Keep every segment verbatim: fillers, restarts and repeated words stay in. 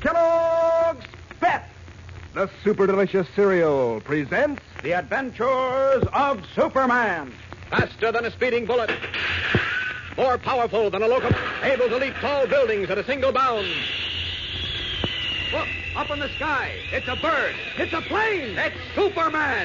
Kellogg's Pep, the super delicious cereal, presents The Adventures of Superman. Faster than a speeding bullet. More powerful than a locomotive. Able to leap tall buildings at a single bound. Look, up in the sky. It's a bird. It's a plane. It's Superman.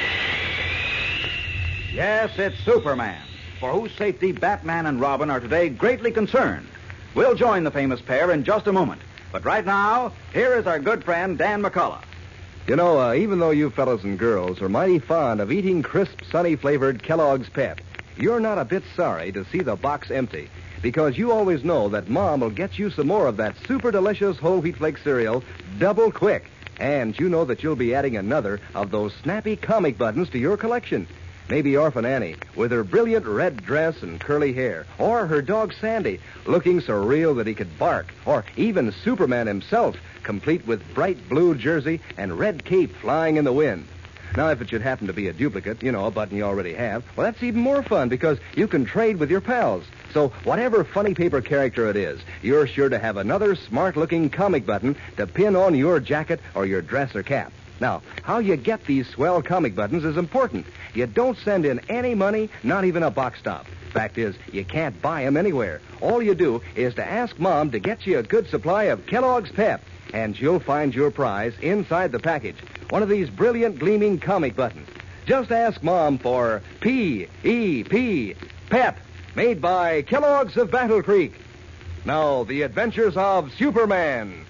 Yes, it's Superman, for whose safety Batman and Robin are today greatly concerned. We'll join the famous pair in just a moment. But right now, here is our good friend Dan McCullough. You know, uh, even though you fellows and girls are mighty fond of eating crisp, sunny-flavored Kellogg's Pep, you're not a bit sorry to see the box empty, because you always know that Mom will get you some more of that super delicious whole wheat flake cereal double quick. And you know that you'll be adding another of those snappy comic buttons to your collection. Maybe Orphan Annie, with her brilliant red dress and curly hair. Or her dog Sandy, looking so real that he could bark. Or even Superman himself, complete with bright blue jersey and red cape flying in the wind. Now, if it should happen to be a duplicate, you know, a button you already have, well, that's even more fun because you can trade with your pals. So whatever funny paper character it is, you're sure to have another smart-looking comic button to pin on your jacket or your dress or cap. Now, how you get these swell comic buttons is important. You don't send in any money, not even a box stop. Fact is, you can't buy them anywhere. All you do is to ask Mom to get you a good supply of Kellogg's Pep, and she'll find your prize inside the package. One of these brilliant, gleaming comic buttons. Just ask Mom for P E P, Pep, made by Kellogg's of Battle Creek. Now, the adventures of Superman.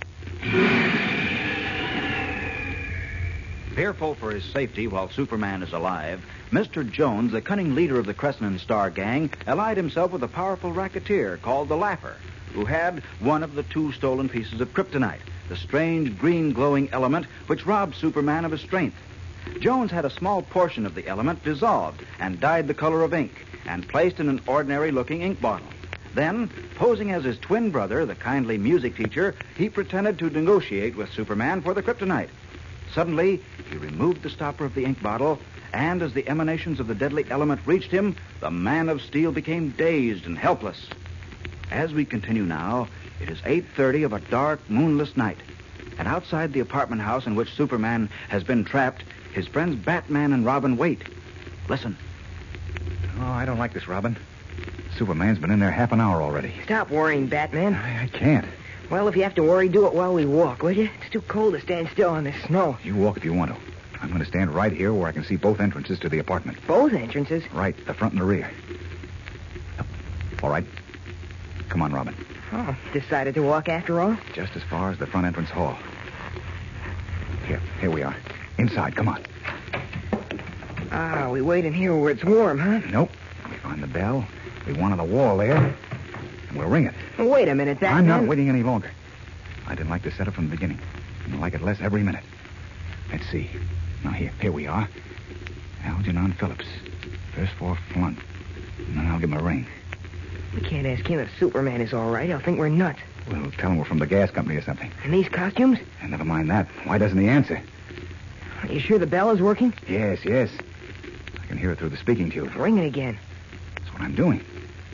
Fearful for his safety while Superman is alive, Mister Jones, the cunning leader of the Crescent and Star gang, allied himself with a powerful racketeer called the Laugher, who had one of the two stolen pieces of kryptonite, the strange green glowing element which robbed Superman of his strength. Jones had a small portion of the element dissolved and dyed the color of ink and placed in an ordinary-looking ink bottle. Then, posing as his twin brother, the kindly music teacher, he pretended to negotiate with Superman for the kryptonite. Suddenly, he removed the stopper of the ink bottle, and as the emanations of the deadly element reached him, the Man of Steel became dazed and helpless. As we continue now, it is eight thirty of a dark, moonless night, and outside the apartment house in which Superman has been trapped, his friends Batman and Robin wait. Listen. Oh, I don't like this, Robin. Superman's been in there half an hour already. Stop worrying, Batman. I, I can't. Well, if you have to worry, do it while we walk, will you? It's too cold to stand still on this snow. You walk if you want to. I'm going to stand right here where I can see both entrances to the apartment. Both entrances? Right, the front and the rear. All right. Come on, Robin. Oh, decided to walk after all? Just as far as the front entrance hall. Here, here we are. Inside, come on. Ah, we wait in here where it's warm, huh? Nope. We find the bell. We want on the wall there. And we'll ring it. Wait a minute, that I'm man... not waiting any longer. I didn't like the setup from the beginning. I like it less every minute. Let's see. Now, here, here we are. Algernon Phillips. First floor front. And then I'll give him a ring. We can't ask him if Superman is all right. He'll think we're nuts. Well, tell him we're from the gas company or something. And these costumes? And never mind that. Why doesn't he answer? Are you sure the bell is working? Yes, yes. I can hear it through the speaking tube. Ring it again. That's what I'm doing.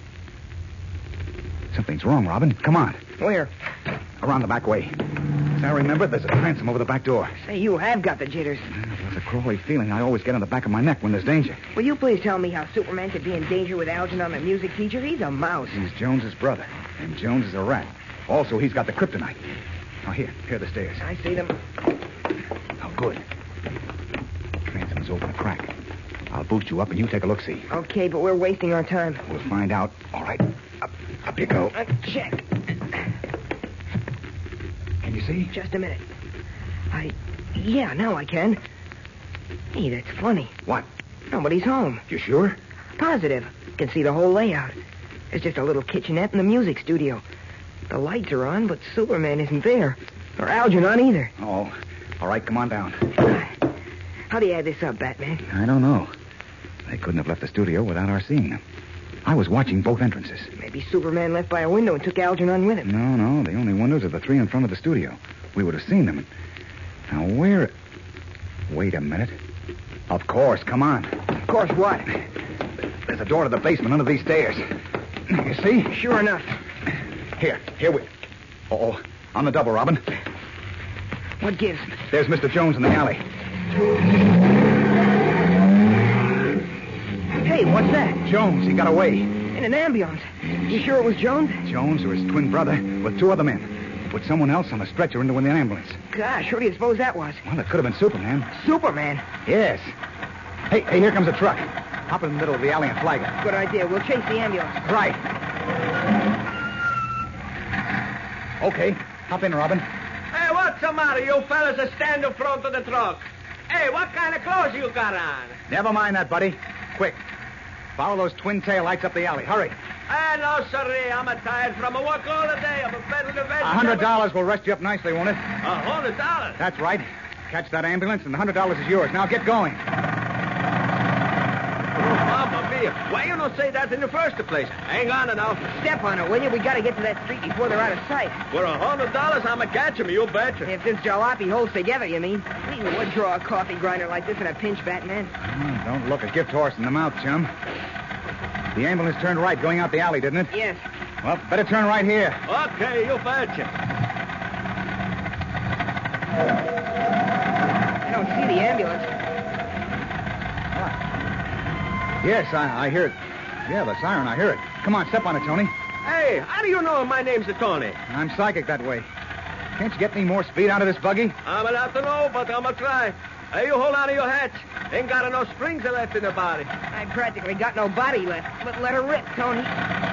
Something's wrong, Robin. Come on. Where? Around the back way. As I remember, there's a transom over the back door. Say, you have got the jitters. There's a crawly feeling I always get on the back of my neck when there's danger. Will you please tell me how Superman could be in danger with Algernon, the music teacher? He's a mouse. He's Jones's brother, and Jones is a rat. Also, he's got the kryptonite. Now, here. Here are the stairs. I see them. Oh, good. Transom's open a crack. I'll boost you up, and you take a look-see. Okay, but we're wasting our time. We'll find out. All right. Up, up you go. Uh, check. Can you see? Just a minute. I... Yeah, now I can. Hey, that's funny. What? Nobody's home. You sure? Positive. Can see the whole layout. There's just a little kitchenette in the music studio. The lights are on, but Superman isn't there. Or Algernon either. Oh. All right, come on down. How do you add this up, Batman? I don't know. They couldn't have left the studio without our seeing them. I was watching both entrances. Maybe Superman left by a window and took Algernon with him. No, no. The only windows are the three in front of the studio. We would have seen them. Now, where... Wait a minute. Of course. Come on. Of course what? There's a door to the basement under these stairs. You see? Sure enough. Here. Here we... Oh, on the double, Robin. What gives? There's Mister Jones in the alley. Hey, what's that? Jones, he got away. In an ambulance. You sure it was Jones? Jones or his twin brother with two other men. Put someone else on a stretcher into an ambulance. Gosh, who do you suppose that was? Well, it could have been Superman. Superman? Yes. Hey, hey, here comes a truck. Hop in the middle of the alley and flag it. Good idea. We'll chase the ambulance. Right. Okay. Hop in, Robin. Hey, what's the matter? You fellas are standing in front of the truck. Hey, what kind of clothes you got on? Never mind that, buddy. Quick. Follow those twin tail lights up the alley. Hurry. Hey, no, sorry. I'm a tired from a work all the day. I'm a better than A hundred dollars will rest you up nicely, won't it? A hundred dollars? That's right. Catch that ambulance, and the hundred dollars is yours. Now get going. Mamma mia. Why you don't say that in the first place? Hang on now. Step on it, will you? We gotta get to that street before they're out of sight. For a hundred dollars, I'm a catch him, you betcha. If this jalopy holds together, you mean? We would draw a coffee grinder like this in a pinch, Batman. Oh, don't look a gift horse in the mouth, chum. The ambulance turned right going out the alley, didn't it? Yes. Well, better turn right here. Okay, you betcha. I don't see the ambulance. Yes, I, I hear it. Yeah, the siren, I hear it. Come on, step on it, Tony. Hey, how do you know my name's Tony? I'm psychic that way. Can't you get any more speed out of this buggy? I'm allowed to know, but I'm gonna try. Hey, you hold on to your hatch. Ain't got enough springs left in the body. I practically got no body left, but let her rip, Tony.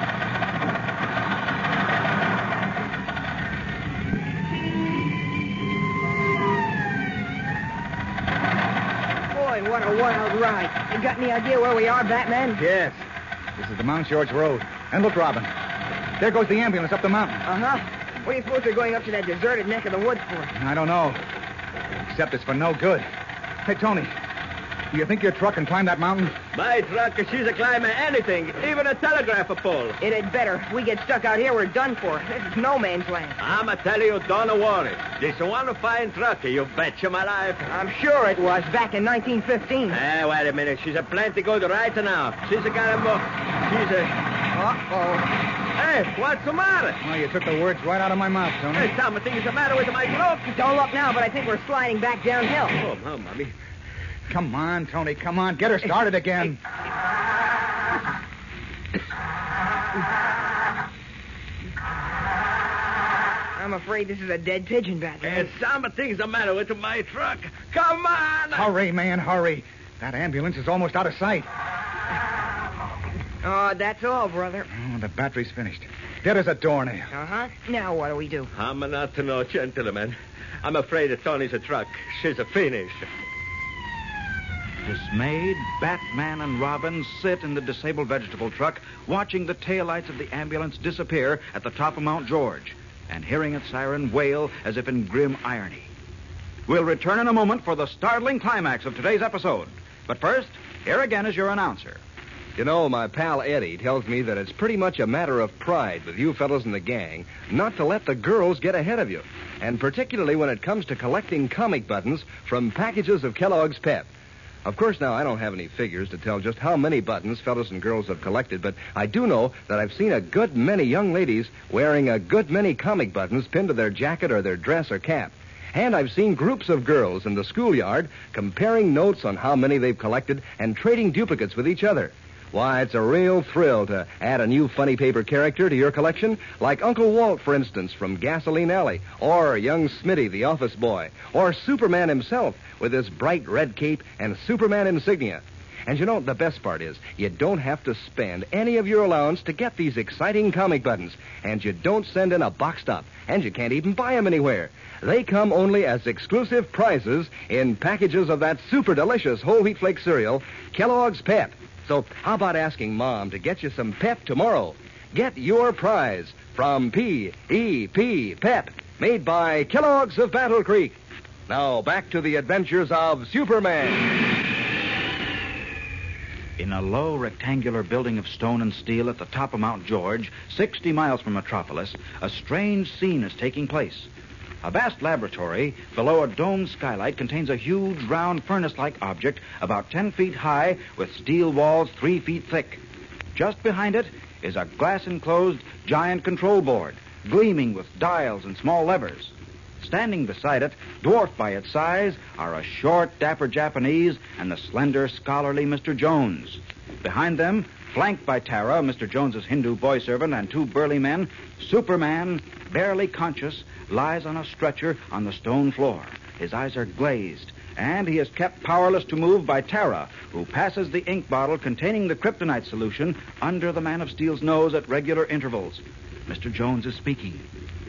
Boy, what a wild ride. You got any idea where we are, Batman? Yes. This is the Mount George Road. And look, Robin. There goes the ambulance up the mountain. Uh-huh. What do you suppose they're going up to that deserted neck of the woods for? I don't know. Except it's for no good. Hey, Tony, do you think your truck can climb that mountain? My truck, she's a climber anything, even a telegraph pole. It had better. If we get stuck out here, we're done for. This is no man's land. I'm a tell you, don't worry. This one fine truck, you betcha my life. I'm sure it was back in nineteen fifteen. Eh, wait a minute. She's a plenty good right now. She's a got a mo- She's a... Uh-oh. Hey, what's the matter? Well, you took the words right out of my mouth, Tony. Hey, something's the matter with my throat. Don't look now, but I think we're sliding back downhill. Oh, oh, Mommy. Come on, Tony, come on. Get her started again. I'm afraid this is a dead pigeon, Batman. And something's the matter with my truck. Come on! Hurry, man, hurry. That ambulance is almost out of sight. Oh, that's all, brother. Oh, the battery's finished. Dead as a doornail. Uh-huh. Now what do we do? I'm not to know, gentlemen. I'm afraid that Tony's a truck. She's a finish. Dismayed, Batman and Robin sit in the disabled vegetable truck, watching the taillights of the ambulance disappear at the top of Mount George, and hearing its siren wail as if in grim irony. We'll return in a moment for the startling climax of today's episode. But first, here again is your announcer. You know, my pal Eddie tells me that it's pretty much a matter of pride with you fellows in the gang not to let the girls get ahead of you, and particularly when it comes to collecting comic buttons from packages of Kellogg's Pep. Of course, now, I don't have any figures to tell just how many buttons fellows and girls have collected, but I do know that I've seen a good many young ladies wearing a good many comic buttons pinned to their jacket or their dress or cap. And I've seen groups of girls in the schoolyard comparing notes on how many they've collected and trading duplicates with each other. Why, it's a real thrill to add a new funny paper character to your collection, like Uncle Walt, for instance, from Gasoline Alley, or young Smitty, the office boy, or Superman himself with his bright red cape and Superman insignia. And you know, the best part is, you don't have to spend any of your allowance to get these exciting comic buttons, and you don't send in a box top, and you can't even buy them anywhere. They come only as exclusive prizes in packages of that super delicious whole wheat flake cereal, Kellogg's Pep. So how about asking Mom to get you some Pep tomorrow? Get your prize from P E P Pep, made by Kellogg's of Battle Creek. Now back to the adventures of Superman. In a low rectangular building of stone and steel at the top of Mount George, sixty miles from Metropolis, a strange scene is taking place. A vast laboratory below a domed skylight contains a huge, round, furnace-like object about ten feet high with steel walls three feet thick. Just behind it is a glass-enclosed giant control board, gleaming with dials and small levers. Standing beside it, dwarfed by its size, are a short, dapper Japanese and the slender, scholarly Mister Jones. Behind them, flanked by Tara, Mister Jones's Hindu boy servant, and two burly men, Superman, barely conscious, lies on a stretcher on the stone floor. His eyes are glazed, and he is kept powerless to move by Tara, who passes the ink bottle containing the kryptonite solution under the Man of Steel's nose at regular intervals. Mister Jones is speaking.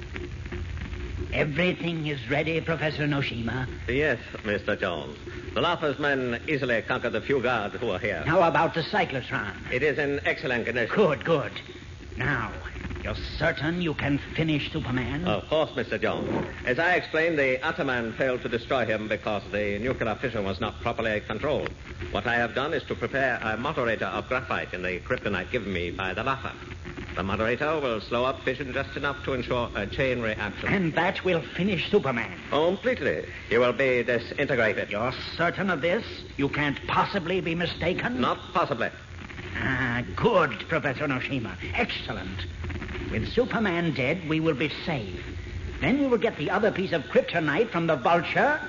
Everything is ready, Professor Noshima. Yes, Mister Jones. The Laufers men easily conquered the few guards who are here. How about the cyclotron? It is in excellent condition. Good, good. Now, you're certain you can finish Superman? Of course, Mister Jones. As I explained, the Ataman failed to destroy him because the nuclear fission was not properly controlled. What I have done is to prepare a moderator of graphite in the kryptonite given me by the Laufer. The moderator will slow up fission just enough to ensure a chain reaction. And that will finish Superman? Completely. He will be disintegrated. You're certain of this? You can't possibly be mistaken? Not possibly. Ah, good, Professor Noshima. Excellent. With Superman dead, we will be safe. Then we will get the other piece of kryptonite from the Vulture.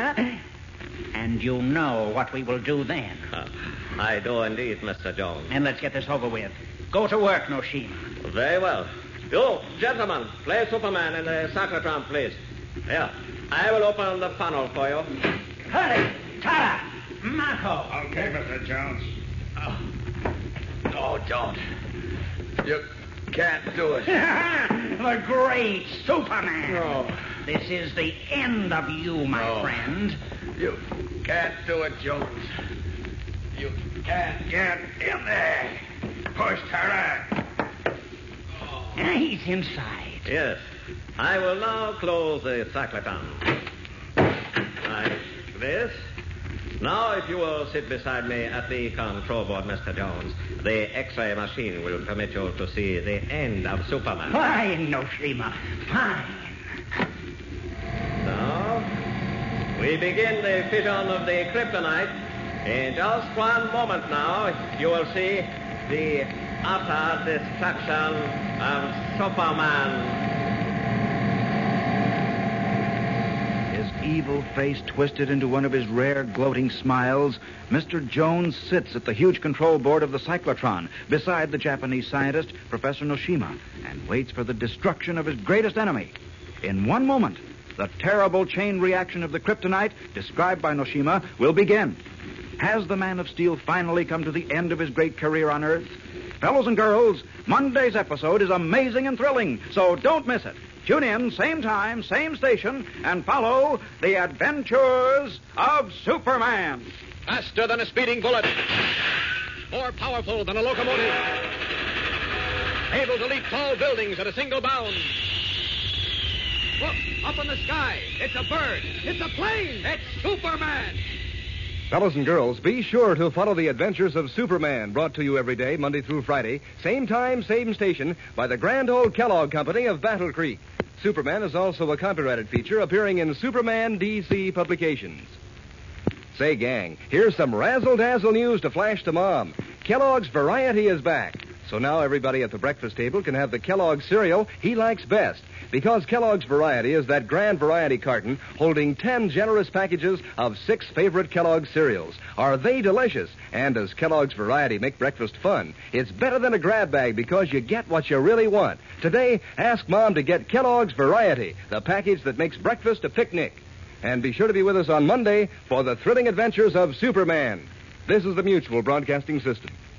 And you know what we will do then. Uh, I do indeed, Mister Jones. And let's get this over with. Go to work, Noshima. Very well. You, gentlemen, play Superman in the cyclotron, please. Here, I will open the funnel for you. Hurry! Tara! Marco! Okay, Mister Jones. Oh, oh don't. You can't do it. The great Superman. No. This is the end of you, my No. friend. You can't do it, Jones. You can't get in there. Push, Tara. Ah, he's inside. Yes. I will now close the cyclotron. Like this. Now, if you will sit beside me at the control board, Mister Jones, the X-ray machine will permit you to see the end of Superman. Fine, Noshima. Fine. Now, we begin the fission of the kryptonite. In just one moment now, you will see the utter destruction of Superman. His evil face twisted into one of his rare gloating smiles, Mister Jones sits at the huge control board of the cyclotron beside the Japanese scientist, Professor Noshima, and waits for the destruction of his greatest enemy. In one moment, the terrible chain reaction of the kryptonite, described by Noshima, will begin. Has the Man of Steel finally come to the end of his great career on Earth? Fellows and girls, Monday's episode is amazing and thrilling, so don't miss it. Tune in, same time, same station, and follow the adventures of Superman. Faster than a speeding bullet. More powerful than a locomotive. Able to leap tall buildings at a single bound. Look, up in the sky. It's a bird. It's a plane. It's Superman. Fellows and girls, be sure to follow the adventures of Superman, brought to you every day, Monday through Friday, same time, same station, by the grand old Kellogg Company of Battle Creek. Superman is also a copyrighted feature appearing in Superman D C publications. Say, gang, here's some razzle-dazzle news to flash to Mom. Kellogg's Variety is back. So now everybody at the breakfast table can have the Kellogg cereal he likes best. Because Kellogg's Variety is that grand variety carton holding ten generous packages of six favorite Kellogg cereals. Are they delicious? And does Kellogg's Variety make breakfast fun? It's better than a grab bag because you get what you really want. Today, ask Mom to get Kellogg's Variety, the package that makes breakfast a picnic. And be sure to be with us on Monday for the thrilling adventures of Superman. This is the Mutual Broadcasting System.